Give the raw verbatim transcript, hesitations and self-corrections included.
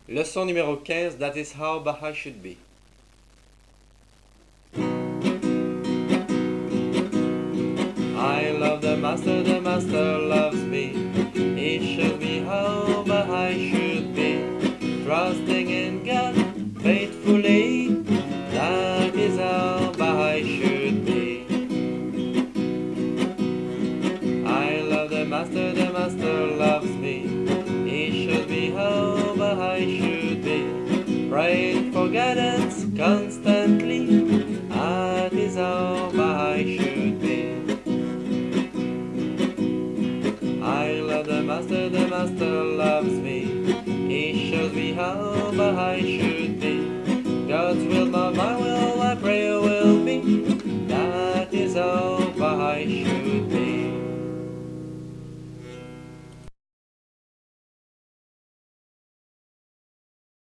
Leçon numéro quinze, That is how Baha'i should be. I love the Master, the Master loves me. He shows me how Baha'i should be. Trusting in God faithfully, that is how Baha'i should be. I love the Master, the Master loves me. He shows me how Baha'i should be. Praying for guidance constantly, that is how Baha'i should be. I love the Master, the Master loves me. He shows me how Baha'i should